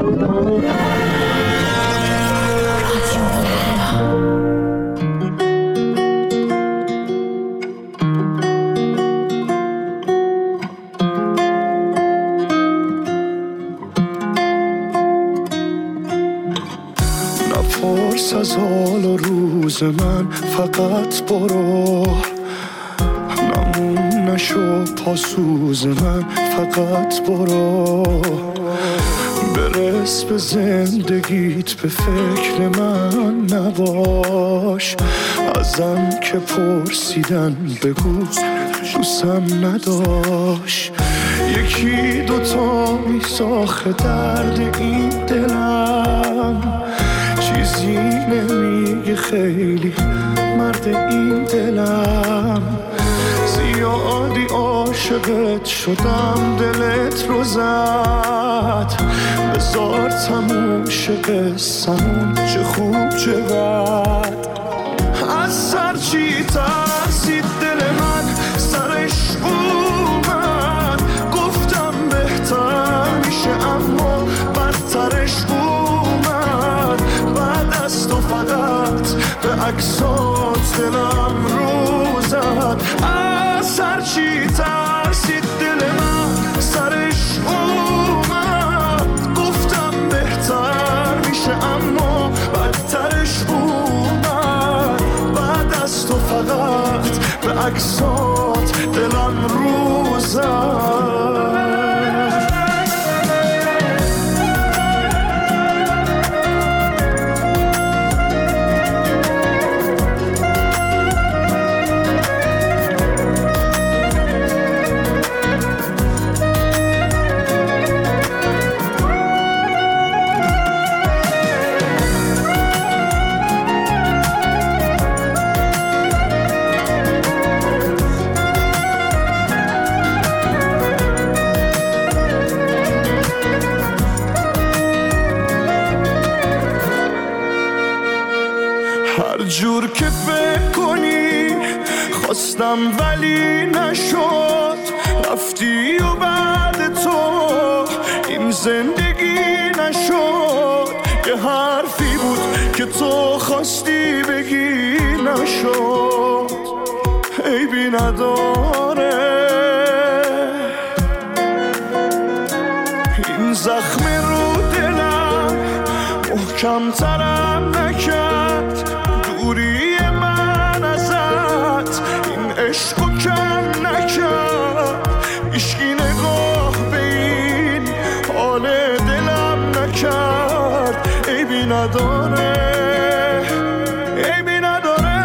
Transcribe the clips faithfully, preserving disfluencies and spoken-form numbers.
نپرس از حال و روز من، فقط برو. نمون نشو پاسوز من، فقط برو. برس به زندگیت، به فکر من نباش. ازم که پرسیدن بگو دوستم نداشت. یکی دوتا میساخه درد این دلم، چیزی نمیگه خیلی مرد این دلم. زیادی عاشقت شدم، دلت رو زد. بذار تموم شه قصه‌مون، چه خوب چه بد. از سر چی ترسید دل من، سرش اومد. گفتم بهتر میشه اما بدترش اومد. بعد از تو فقط به عکسات دلم رو زد. از سر چی ترسید دل من، سرش اومد. گفتم بهتر میشه اما بدترش اومد. بعد از تو فقط به عکسات دلم رو زد. هر جور که فکر کنی خواستم ولی نشد. رفتی و بعد تو این زندگی نشد. یه حرفی بود که تو خواستی بگی نشد. عیبی نداره این زخم رو دلم محکم ترم نکرد. دوری من ازت این عشقو کم نکرد. هیچکی نگاه به این حال دلم نکرد. عیبی نداره، عیبی نداره.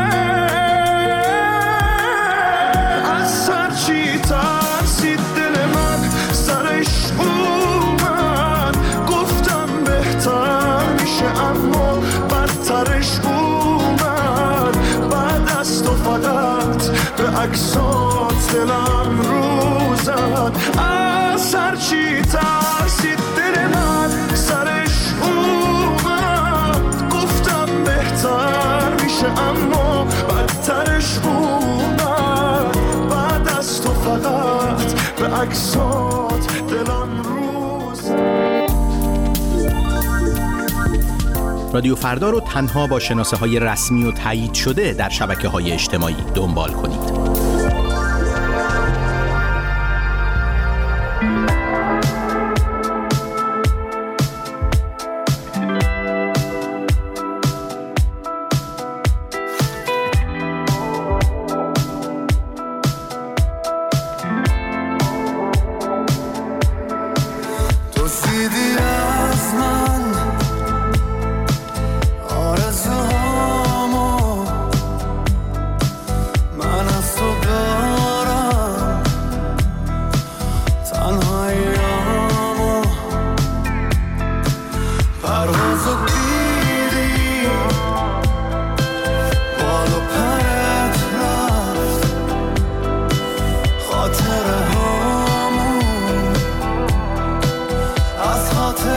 از سر چی ترسید دل من، سرش اومد. گفتم بهتر میشه اما بدترش اومد. بعد از تو فقط به عکسات دلم رو زد. از سر چی ترسید دل من، سرش اومد. گفتم بهتر میشه اما بدترش اومد. بعد از تو فقط به عکسات دلم رو زد. رادیو فردا رو تنها با شناسه های رسمی و تایید شده در شبکه های اجتماعی دنبال کنید. خاطره هامون از خاطره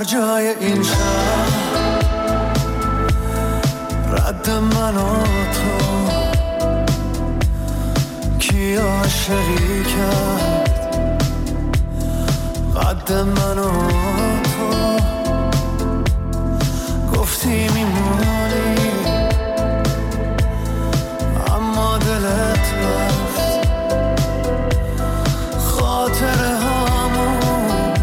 هر جای این شهر رد من و تو کی عاشقی کرد قد من و تو گفتی میمونی اما دلت رفت خاطر همون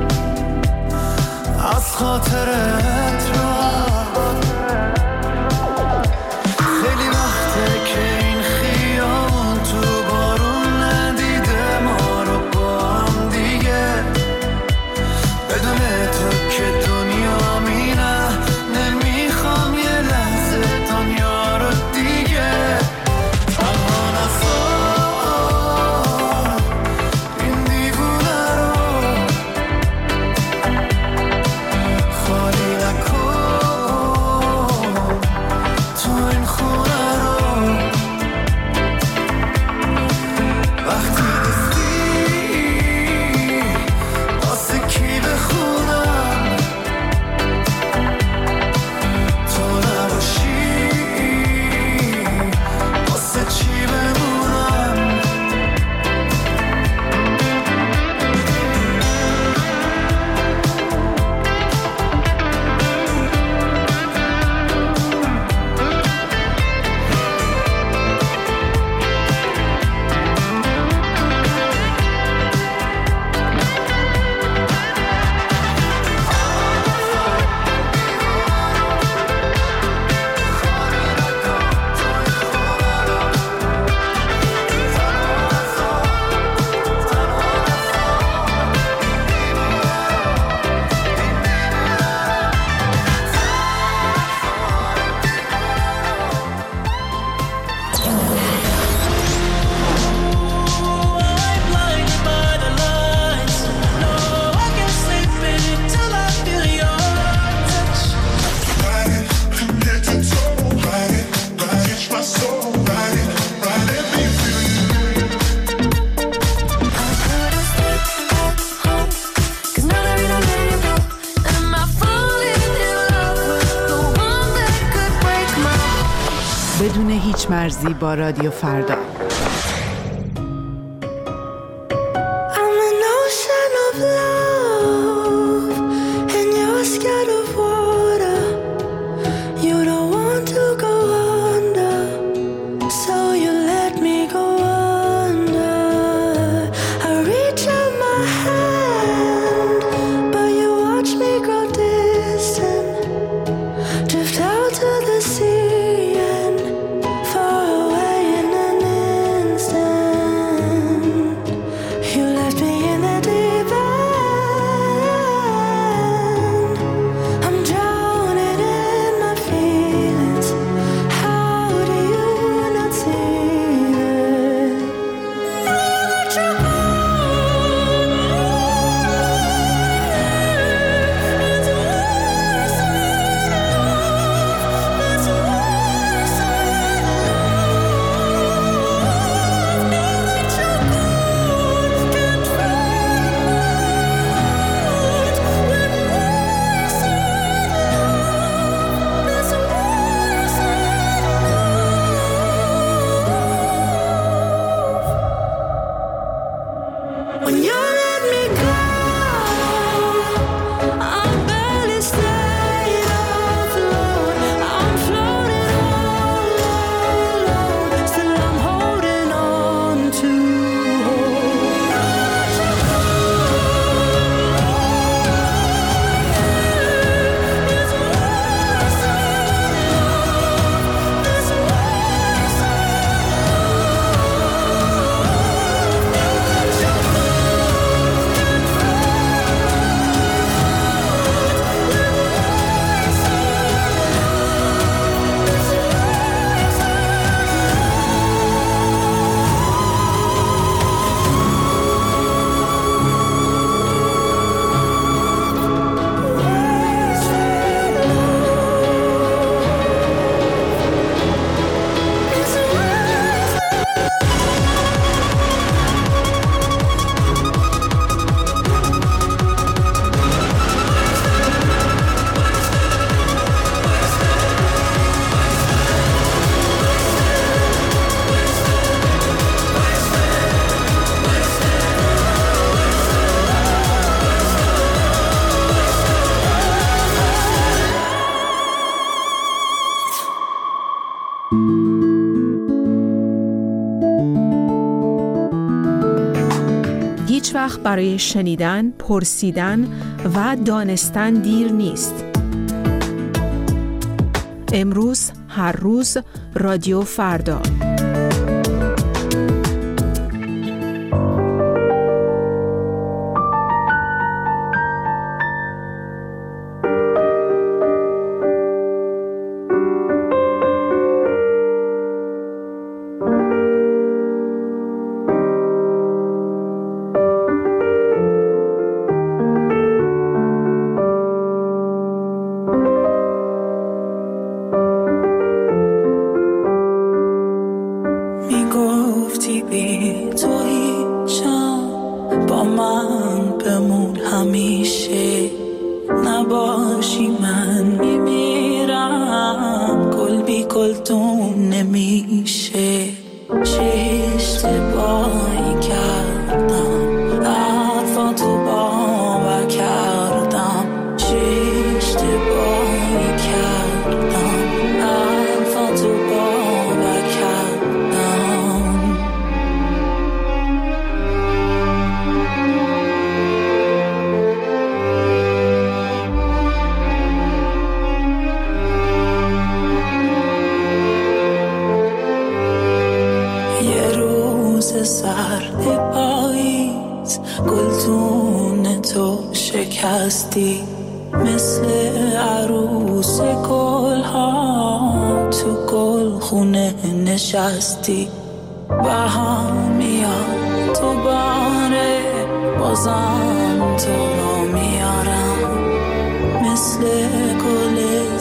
از خاطرت رفت خیلی وقته که این خیابون تو بارون ندیده ما رو با هم دیگه بدون تو که دنیا میره نمیخوام یه لحظه دنیا رو دیگه تنها نذار این دیوونه رو خالی نکن تو این خونه رو وقتی نیستی واسه کی بخونم تو نباشی واسه چی بمونم بدون هیچ مرزی با رادیو فردا. I'm an ocean of love and you're scared of water. You don't want to go under, so you let me go under. I reach out my hand, but you watch me grow distant. Drift out to the sea and far away in an وقت برای شنیدن، پرسیدن و دانستن دیر نیست. امروز، هر روز، رادیو فردا. شکستی مثل عروس گل ها تو گل خونه نشستی بهار میاد تو باره بازم تو رو میارم مثل گل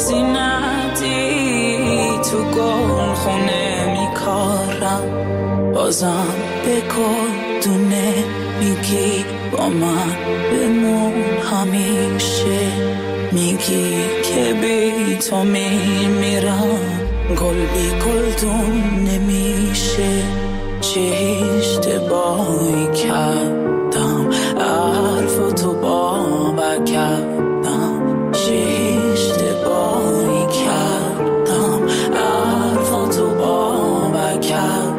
زینتی تو گل خونه میکارم بازم به گل دونه میگی با من بمون همیشه میگی که بی تو میمیرم گل بی گلدون نمیشه چه اشتباهی کردم حرفتو باور کردم چه اشتباهی کردم حرفتو باور کردم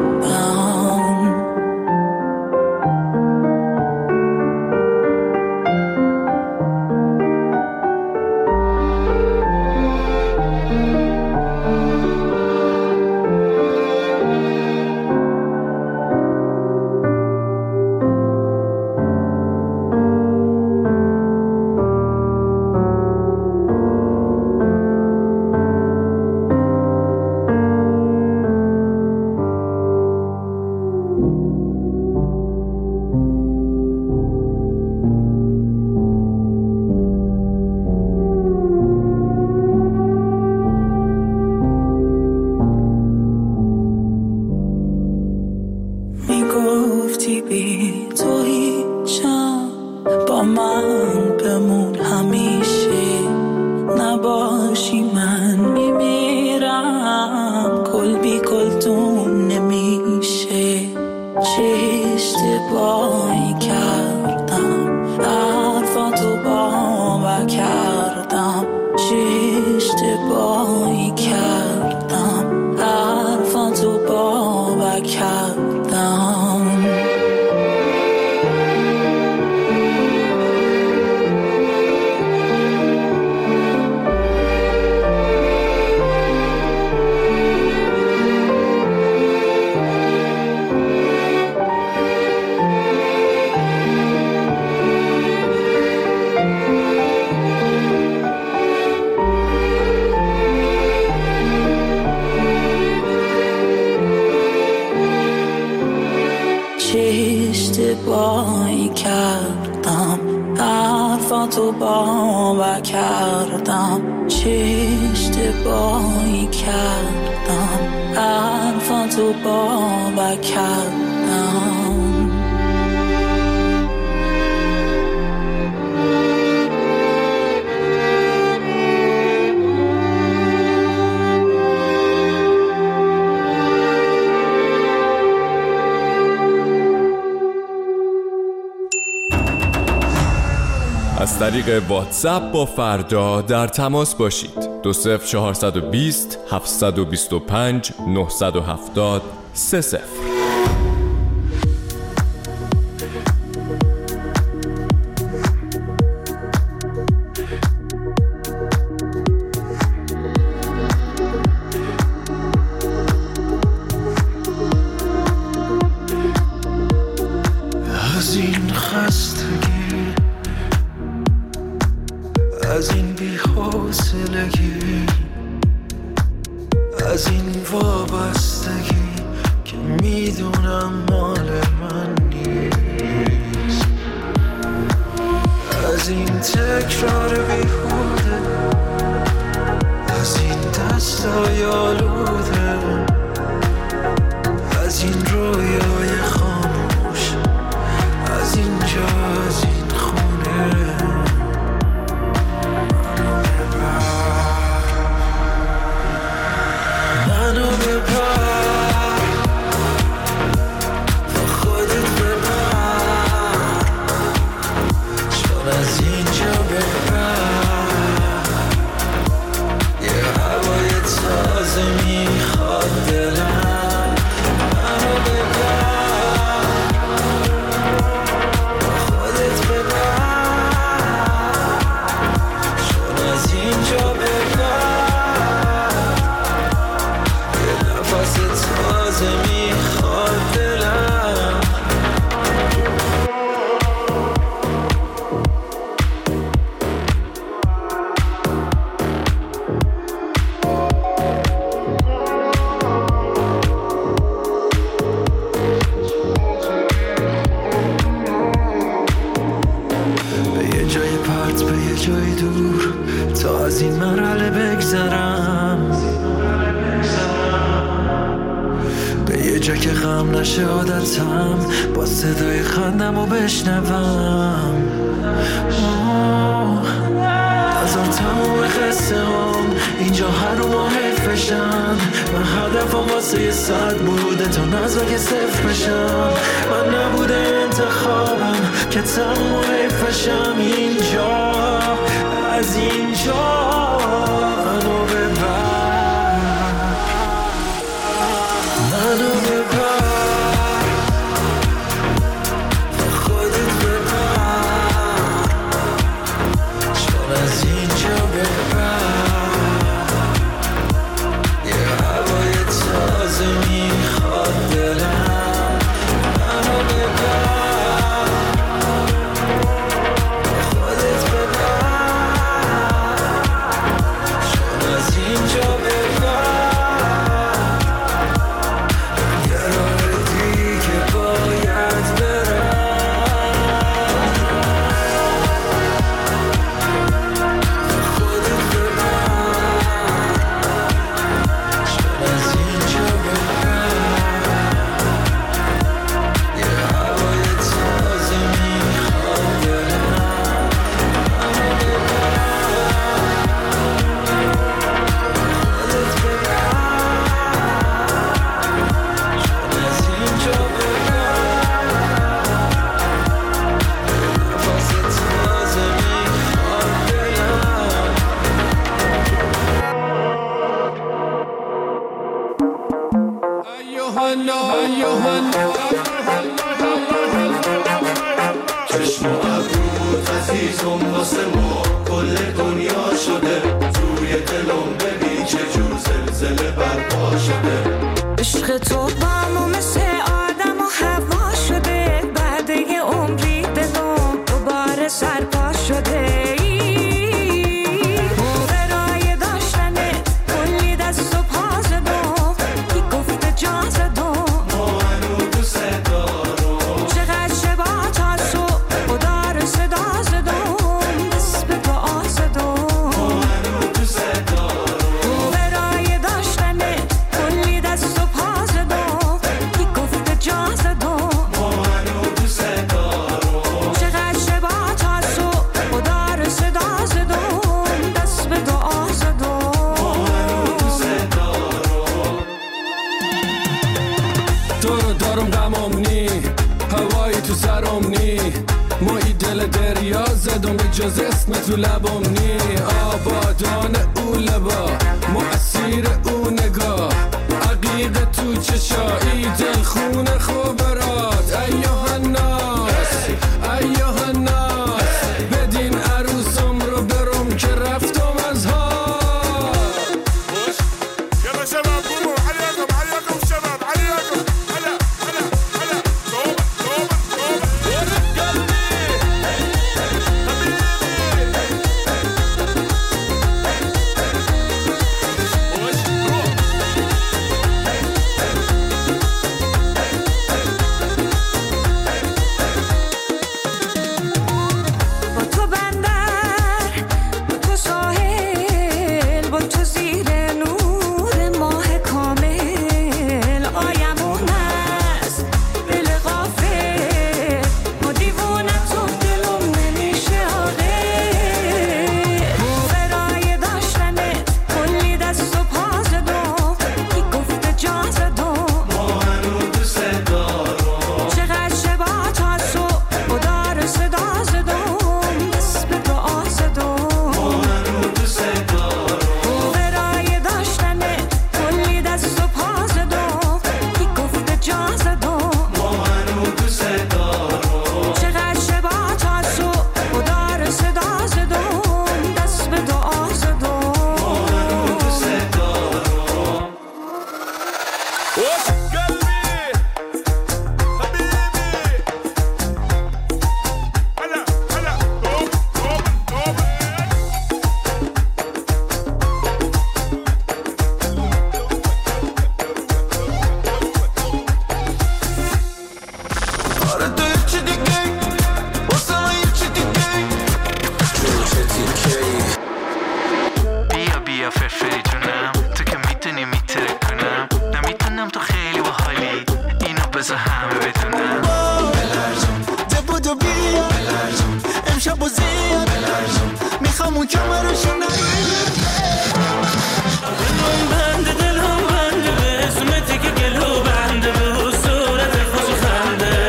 اشتباهی کردم حرفاتو باور کردم چه اشتباهی کردم حرفاتو باور کردم از طریق واتساپ با فردا در تماس باشید. دو صفر چهارصد و بیست هفتصد و بیست و پنج نهصد و هفتاد سه صفر. از این بی‌حوصلگی، از این وابستگی که میدونم مال من نیست، از این تکرار بیهوده، از این دستای آلوده، از این رویای خاموش، از اینجا، از این خونه. منو ببر، با خودت ببر، چون از اینجا ببر، یه هوای تازه میخواد دلم. منو ببر، با خودت ببر، چون از اینجا ببر، یه نفس تازه میخواد دلم. به یه جای پرت، به یه جای دور، تا از این مرحله بگذرم، به یه جا که غم نشه عادتم، با صدای خندم رو بشنوم. نظر تموم قصه هم اینجا هر رو ما حیفشن. من هدفم واسه یه صد بوده تا نظر که صفر بشم. من نبوده انتخابم که تموم حیفشم. اینجا، از اینجا منو ببر، منو ببر، با خودت ببر، چون از اینجا ببر، یه هوای تازه میخواد دلم. منو ببر، با خودت ببر، چون از اینجا ببر، یه راه دیگه باید برم. با خودت ببر، چون از اینجا ببر، یه هوای تازه میخواد دلم. منو ببر، خودت ببر، چون از اینجا ببر، نفس تازه میخواد دلم. چشم و ابروت عزیزم واسه ما کل دنیا شده. توی دلم ببین چه جور زلزله برپا شده. عشق تو با ما مثل آدم و هوا شده. بعد یه عمری دلم دوباره سرپا شده. برای داشتنه کلی دست و پا زدم، کی گفته جا زدم. ما هنو دوست دارم، چقدر شبا تا صبح خدا رو صدا زدم، دست به دعا زدم. ما هنو دوست دارم، برای داشتنه کلی دست و پا زدم، کی گفته جا زدم. ما هنو دوست دارم، چقدر شبا تا صبح خدا رو صدا زدم، دست به دعا زدم. ما هنو دوست دارم. تو رو دارم غمم نی، هوایی تو سرم نی، مایی دل دریا زدم به جز اسم تو لبم نی. آبادان او لبا، مؤثیر او نگاه، عقیق تو چشایی، دل خون خوبرات. ایوه الناس، ایوه الناس، بدین عروسم رو برم که رفتم از ها. يلا شباب قوموا عليكم عليكم شباب عليكم. هلا هلا هلا توبة توبة توبة. قلبي حبيبي میخوام اون کمرشو نگیره دلم بنده دلم بنده به اسمتی که گلو بنده به صورت خوش خنده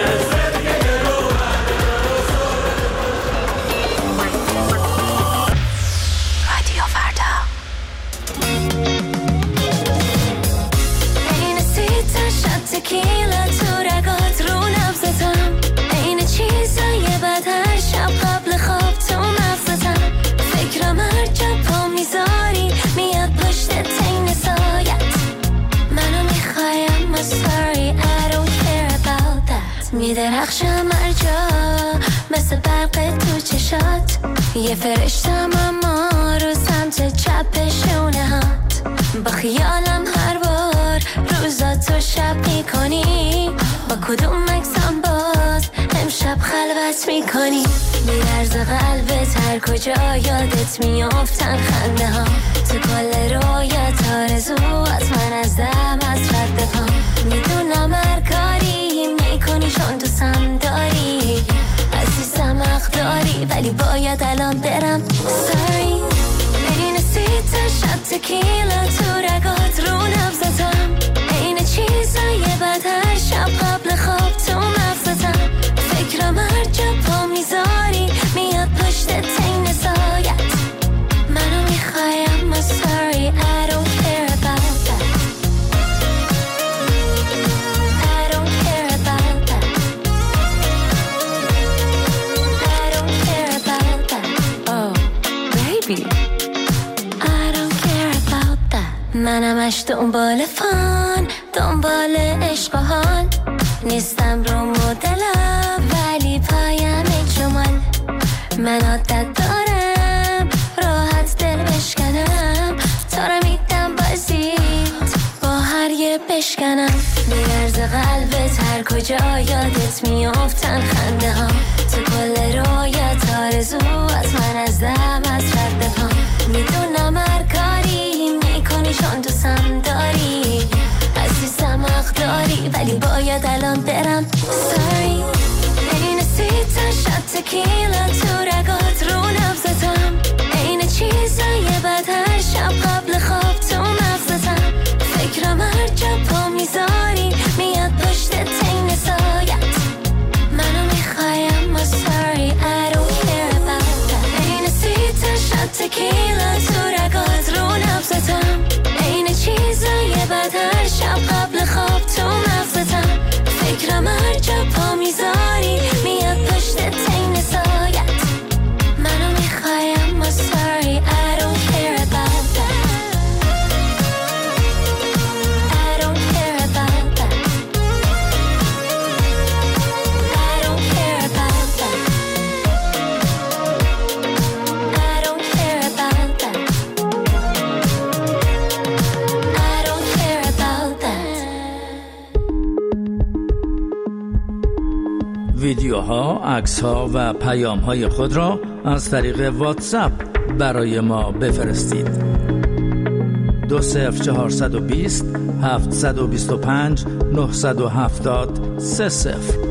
رادیو فردا این سیتا شد تکیلا تو رگات رو نبزتم این چیزای بد هر شب قبل خواب تو مغزتم فکرم هر جا پا میذاری میاد پشت تین سایت منو میخوایم I'm sorry I don't care about that میدرخشم هر جا مثل برق تو چشات یه فرشتم اما رو سمت چپ شونه هات با خیالم هر بار روزا تو شب میکنی با کدوم اکسام باز امشب خلوت میکنی میرز قلبت هر کجا یادت میافتن خنده ها تو کل رویت آرزوات من از دم از رد پا میدونم هر کاری میکنی چون دوستم داری عزیزم حق داری ولی باید الان برم sorry این سیتا شد تکیلا تو رگات رو نبزتم این چیزای بد هر شب قبل خواب تو مغزتم فکرم هر جا پا میذاری میاد پشت تین سایت منو میخوایم I'm sorry I don't care about that I don't care about that I don't care about that oh baby I don't care about that منمش دنبال فان دنبال عشق و حال نیستم رو مدلم ولی پایم جمال من عادت دارم راحت دل بشکنم تا رو میدم بازیت با هر یه بشکنم میرز قلبت هر کجا یادت میافتن خنده ها تو کل رویت آرزوات من از دم از رد پا میدونم هر کاری میکنی چون دوستم داری عزیزم حق داری ولی باید الان برم sorry این سیتا شد تکیلا تو رگات رو نبزتم این چیزای بد هر شب قبل خواب تو مغزتم فکرم هر جا پا میذاری میاد پشت تین سایت منو میخوایم I'm sorry I don't care about that این سیتا شد تکیلا تو رگات رو نبزتم این چیزای بد هر شب قبل خواب تو مغزتم فکرم هر جا پا میذاری میاد پشت تین سایت منو میخوایم I'm sorry I don't care about that I don't care about that I don't care about that I don't care about that I don't care about that ویدیوها، عکس‌ها و پیام‌های خود را از طریق واتساپ برای ما بفرستید. دو صفر چهارصد و بیست هفتصد و بیست و پنج نهصد و هفتاد سه صفر.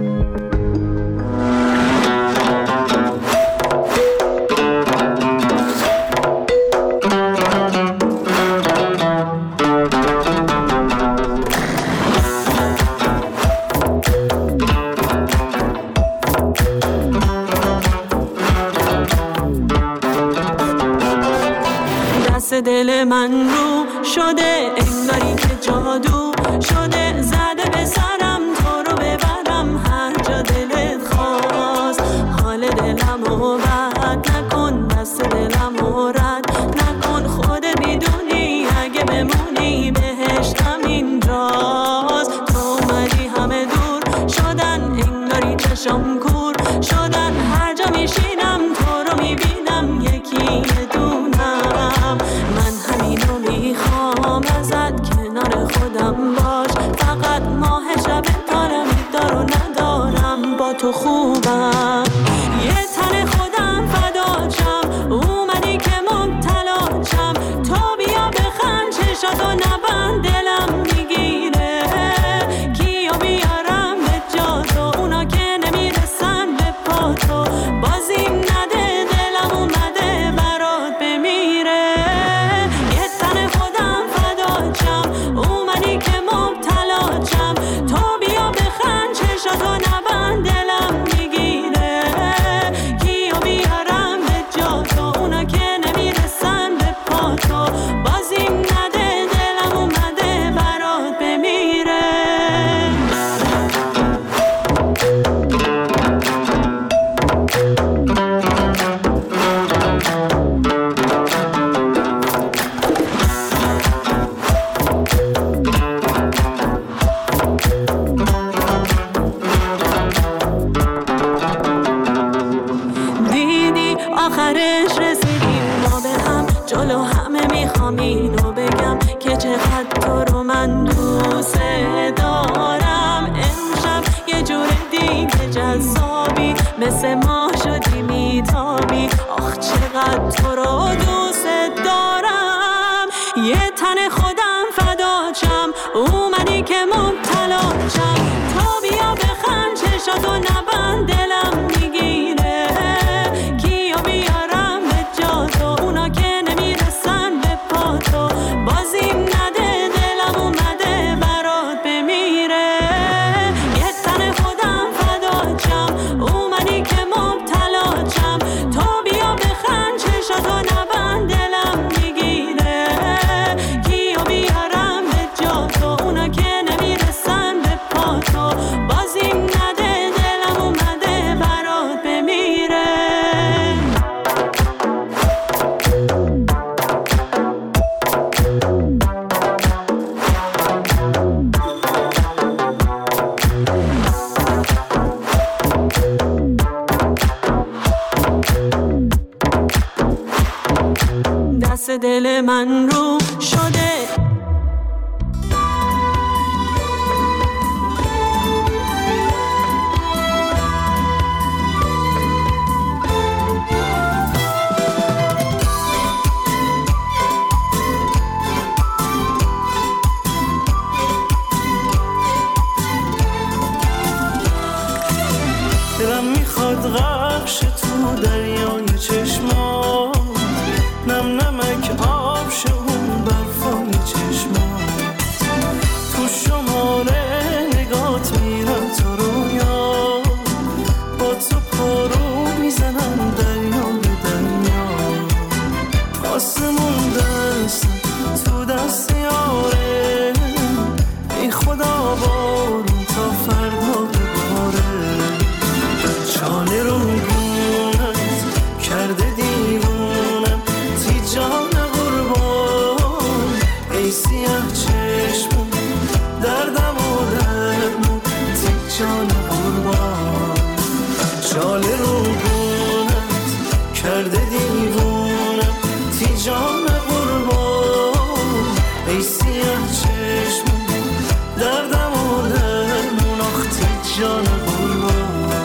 دل من رو شده انگاری که جادو شده زده به سرم تو رو ببرم هر جا دلت خواست حال دلم رو بد نکن دست دلم رو رد نکن خودت میدونی اگه بمونی بهشتم اینجاست تو اومدی همه دور شدن انگاری چشم کور شدن هر جا میشینم تو رو میبینم یکی دونم من همینو میخوام ازت کنار خودم باش فقط ماه شب دارم دارو ندارم با تو خوبم یه تن خودم فدا آخرش رسیدیم ما به هم. جلو همه میخوام اینو بگم که چقدر تو رو من دوست دارم. امشب یه جور دیگه جذابی، مثل ما شدی میتابی. آخ چقدر تو رو دوست دارم. یه تن خودم فداچم، اومدی که مبتلاچم. تا بیا بخند چشاتو نبند دلم میگیره. کیو بیارم به جا تو، اونا که نمیرسن به پا تو. بازیم نده دلم اومده برات بمیره. یه تن خودم فداچم، اومدی که مبتلاچم. تا بیا بخند چشاتو نبند دلم میگیره. کیو بیارم به جا تو، اونا که نمیرسن به پا تو. بازیم نده دلم اومده برات بمیره. دست دل من رو شده دلم میخواد غرقش تو دریای چشمات، نم نمک آب شه اون برفای چشمات. تو شماره نگات میرم تو رویا، با تو پارو میزنم دریا به دریا. آسمون دست تو دست یاره، ای خدا بارون تا فردا بباره. چاله رو گونت کرده دیوونم، تی جان قربان. ای سیاه چشمون دردم و درمون، تی جان قربان. چاله رو گونت کرده دیوونم، تی جان قربان. ای سیاه چشمون دردم و درمون، آخ تی جان قربان.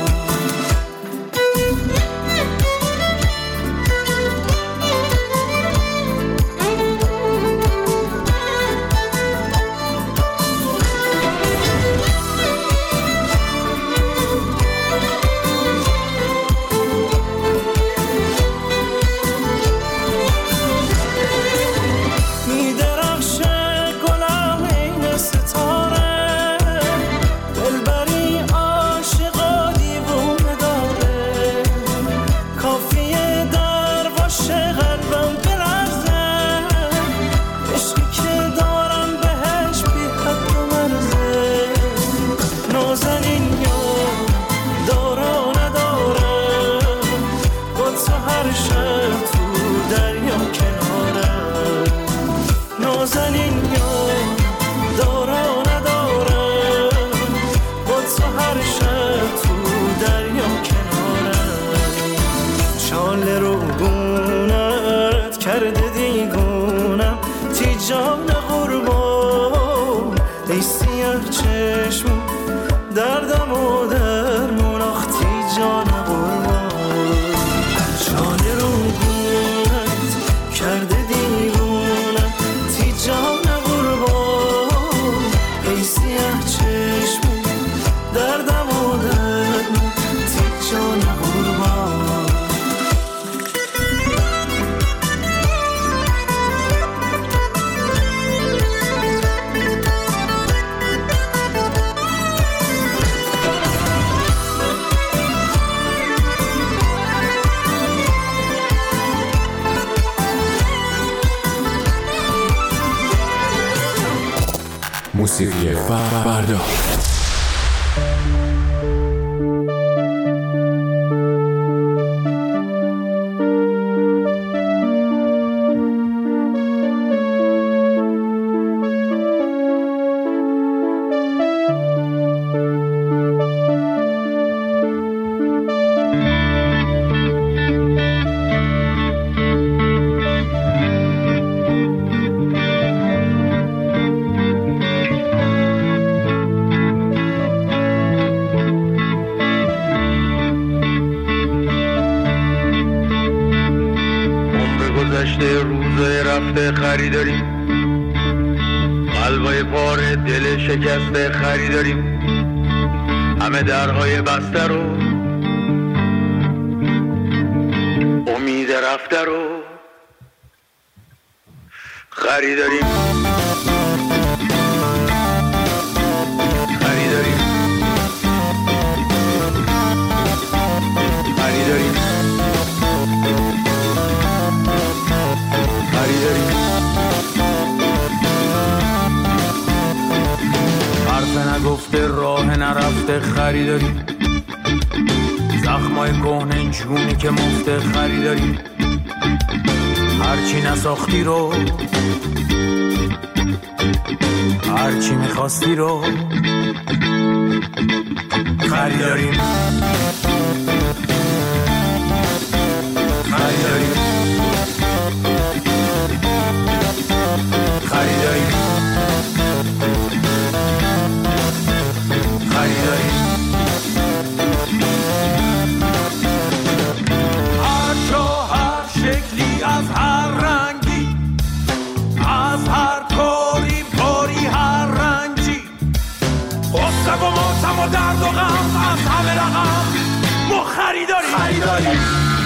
جان قربان. ای سیاه چشمون دردم و درمون، آخ تی جان قربان. چاله رو گونت کرده دیوونم، تی جان قربان. ای سیاه چشمون دردم و درمون، تی جان قربان. موسیقی فردا. گذشته روزای رفته خریداریم، قلبای پاره دل شکسته خریداریم، همه درهای بسته رو امید رفته رو خریداریم خریداریم خریداریم خریداریم حرف نگفته راه نرفته خریداریم، زخمای کهنه جونی که مفته خریداریم، هرچی نساختی رو هرچی میخواستی رو خریداریم خریداریم خریداریم خریداریم هر جا هر شکلی از هر رنگی، از هر کاری کاری هر رنجی، غصه و ماتم و درد و غم از همه رقم ما خریداریم خریداریم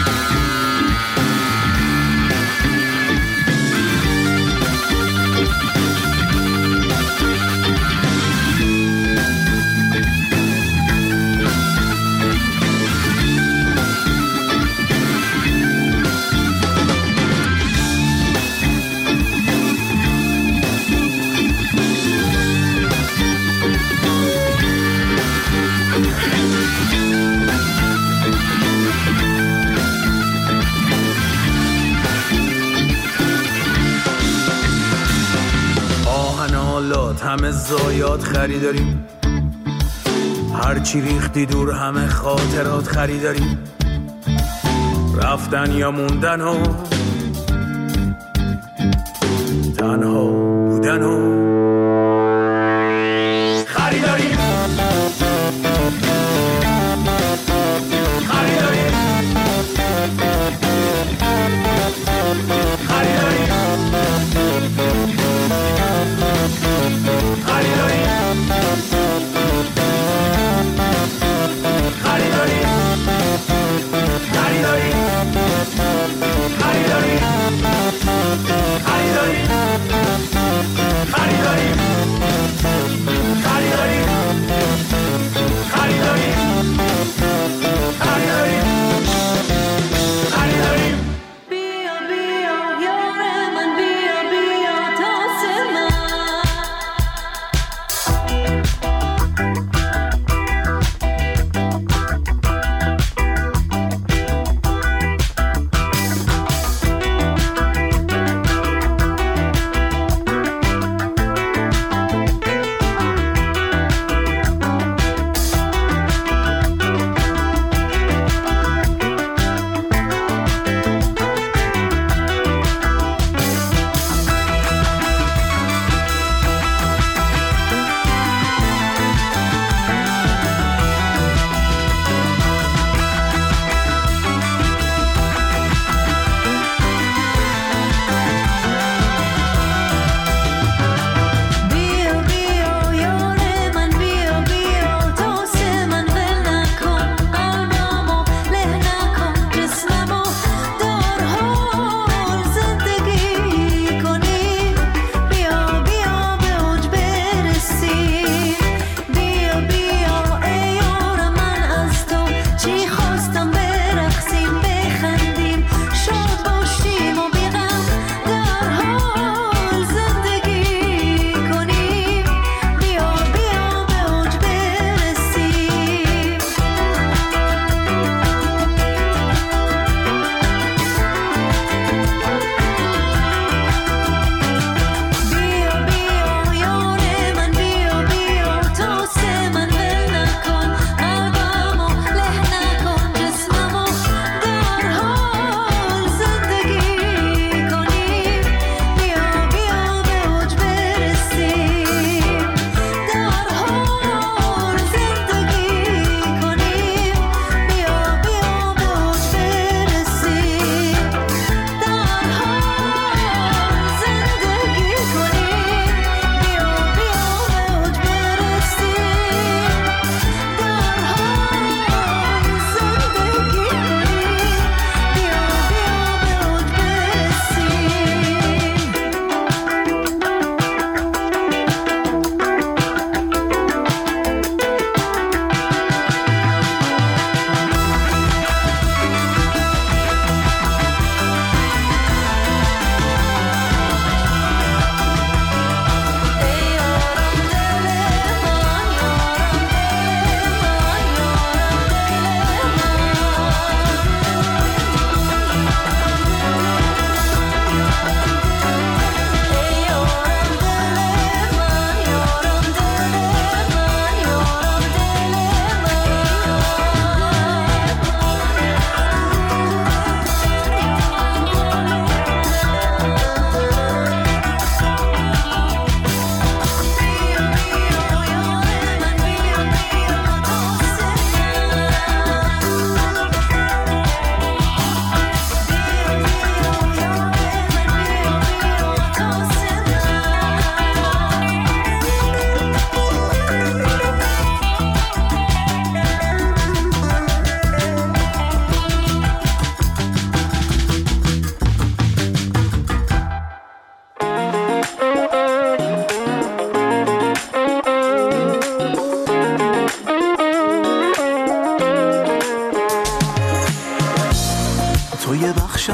همه زایات خریداریم، هرچی ریختی دور همه خاطرات خریداریم، رفتن یا موندن و تنها بودن و خریداریم خریداریم خریداریم خریداری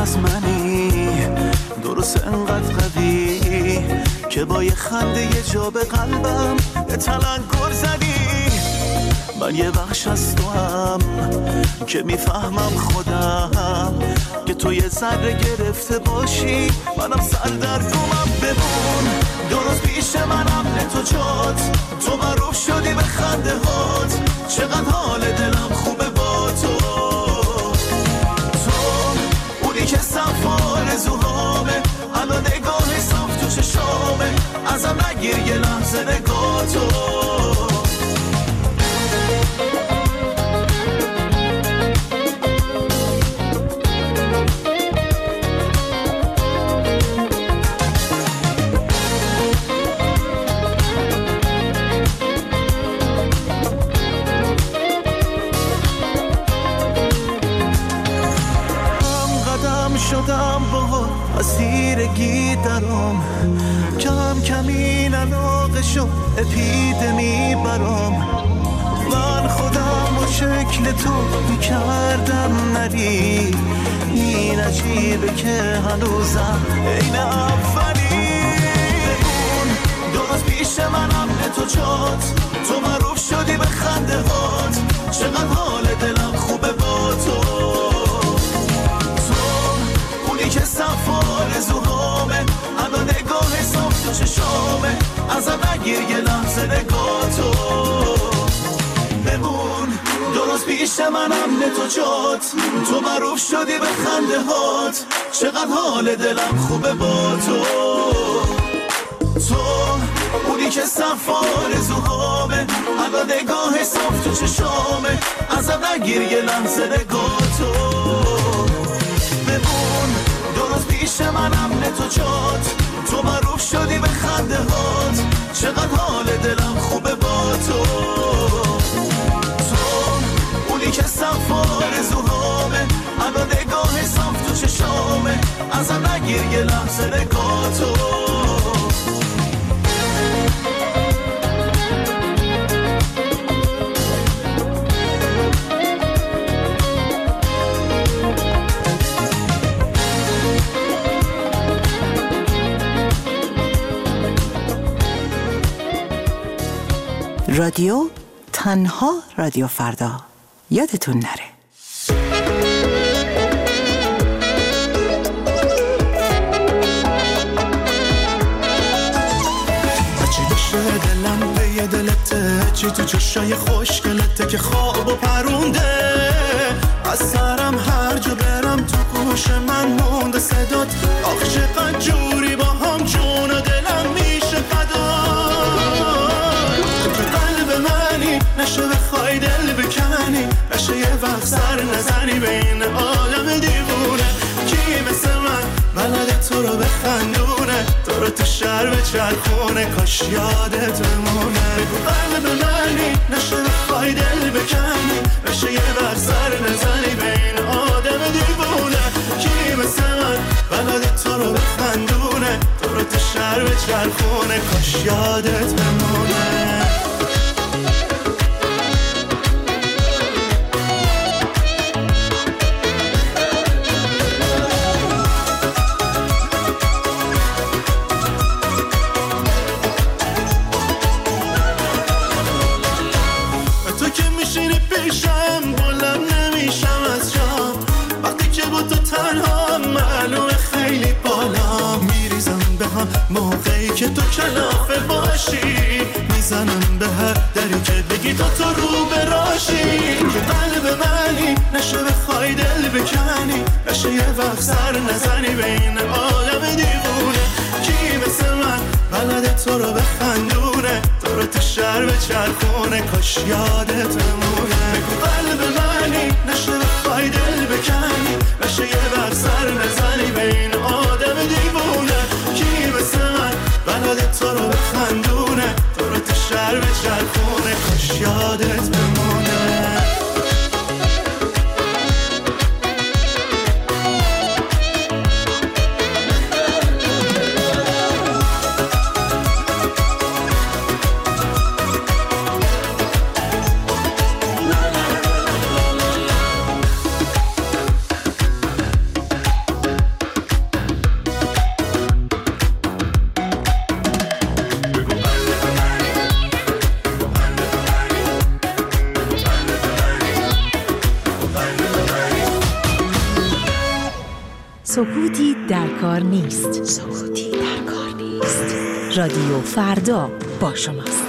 از منی، درست انقدر قوی که با یه خنده یه جا به قلبم یه تلنگر زدی. من یه بخش از تو هم که میفهمم خودم که تو یه ذره گرفته باشی، منم سر در دومم. بمون درست پیش منم نه تو جات، تو معروف شدی به خنده هات، چقدر حال دلم خوبه با تو. تو اونی که صف آرزوهامه، الان نگاه صاف تو چشامه، ازم نگیر یه لحظه نگاه تو. شدم با اسیرگی درام، کم کم این علاقه شد اپیدمی برام. من خودم و شکل تو میکردم نری، این عجیبه که هنوزم این اولی. بمون درست پیش منم نه تو جات، تو معروف شدی به خنده هات، چقدر حال دلم خوبه با تو. که صف آرزوهامه، الان نگاه صاف تو چشامه، ازم نگیر یه لحظه نگاه تو. بمون درست پیش منم نه تو جات، تو معروف شدی به خنده هات، چقدر حال دلم خوبه با تو. تو اونی که صف آرزوهامه، الان نگاه صاف تو چشامه، ازم نگیر یه لحظه نگاه تو. بمون درست پیش منم نه تو جات، تو معروف شدی به خنده هات، چقدر حال دلم خوبه با تو. تو اونی که صف آرزوهامه، الان نگاه صاف تو چشامه، ازم نگیر یه لحظه نگاه تو. رادیو تنها رادیو فردا، یادتون نره. چی بشه دلم به یه دلته، چی تو چشای خوشگلته که خواب و پرونده. از سرم هر جا برم تو گوش من مونده صدات، آخ چقدر جوری با هم جون و دلم میشه فدا. نشه بخوای دل بکنی، نشه یه وقت سر نزنی بین آدم دیوونه. کی مثل من بلده تو رو بخندونه، تو رو تو شهر به چرخونه، کاش یادت بمونه. بگو قلب منی، نشه بخوای دل بکنی، نشه یه وقت سر نزنی بین آدم دیوونه. کی مثل من بلده تو رو بخندونه، تو رو تو شهر به چرخونه، کاش یادت بمونه. موقعی که تو کلافه باشی، میزنم به هر دری که بگی تو تو رو براشی. که قلب منی، نشه بخوای دل بکنی، نشه یه وقت سر نزنی بین آدم دیوونه. کی مثل من بلده تو رو بخندونه، تو رو تو شهر به چرخونه، کاش یادت بمونه. بگو قلب منی، نشه بخوای دل بکنی، نشه یه وقت سر نزنی بین آدم دیوونه. کی مثل من بلده تو رو بخندونه، تو رو تو شهر به چرخونه، کاش یادت بمونه. سکوتی در کار نیست. سکوتی در کار نیست. رادیو فردا با شماست.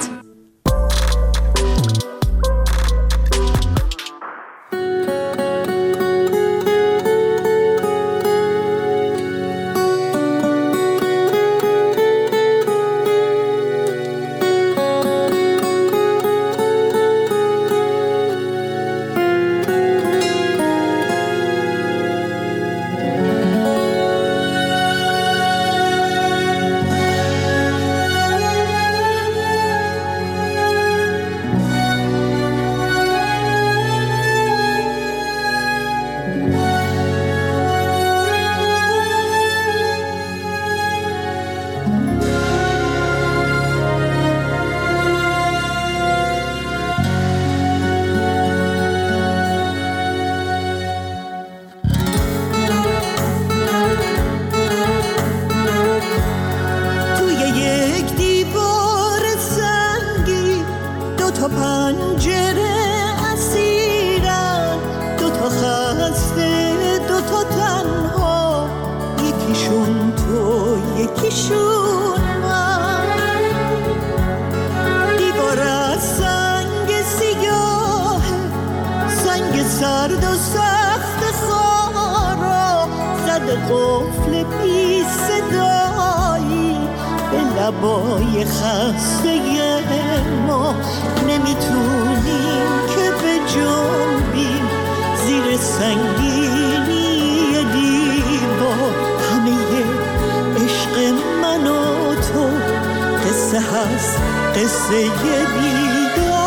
سرد و سخت خارا زد قفل بی صدایی به لبای خسته ما. نمیتونیم که به جنبیم زیر سنگینی دیوار. همه عشق من و تو قصه هست، قصه بیدار.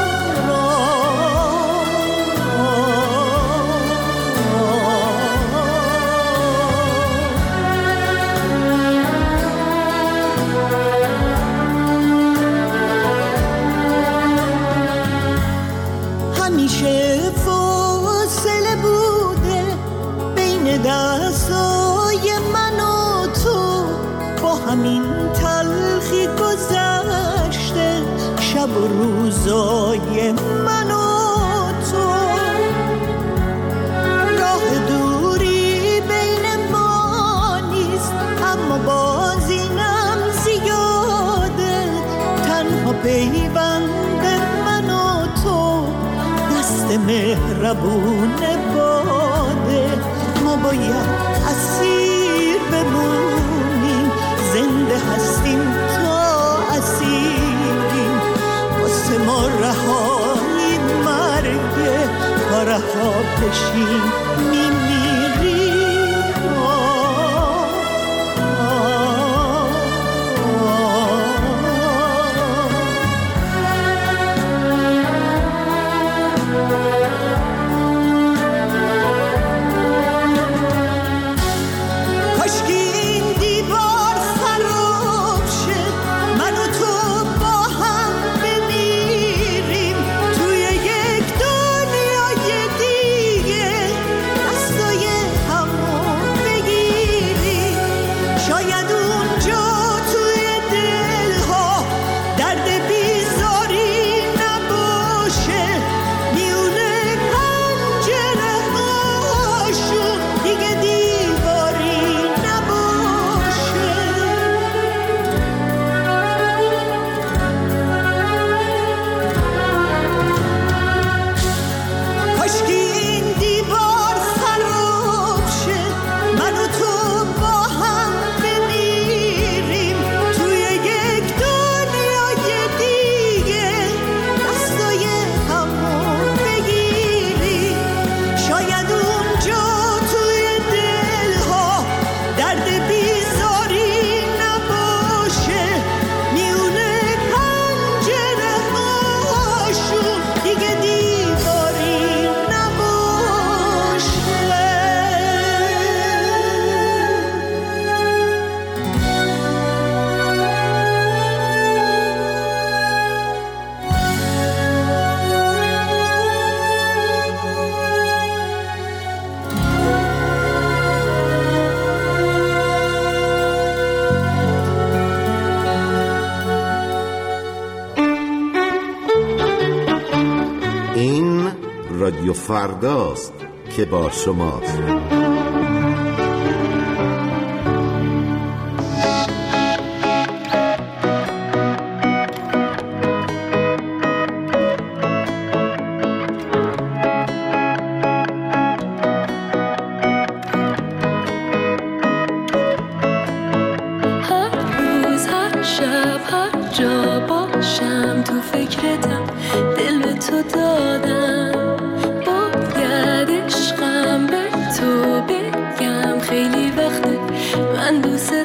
همیشه فاصله بوده بین دستای من و تو، با همین تلخی گذشته شب و روزای من و تو. راه دوری بین ما نیست اما باز اینم زیاده. تنها پیوند من و تو دست مهربون باده. ما باید اسیر بمونیم، زنده هستیم تا اسیریم. واسه ما رهایی مرگه، تا رها بشیم میمیریم. رادیو فرداست که با شماست. عاشقتم، دل به تو دادم، باید عشقم به تو بگم، خیلی وقته من دوست